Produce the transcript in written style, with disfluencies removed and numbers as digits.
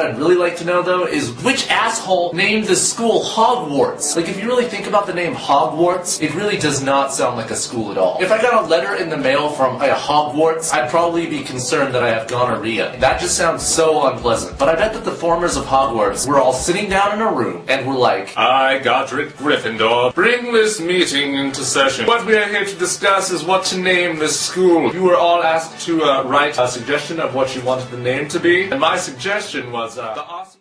I'd really like to know, though, is which asshole named the school Hogwarts? Like, if you really think about the name Hogwarts, it really does not sound like a school at all. If I got a letter in the mail from Hogwarts, I'd probably be concerned that I have gonorrhea. That just sounds so unpleasant. But I bet that the formers of Hogwarts were all sitting down in a room and were like, I, Godric Gryffindor, bring this meeting into session. What we are here to discuss is what to name this school. You were all asked to write a suggestion of what you wanted the name to be, and my suggestion was the awesome...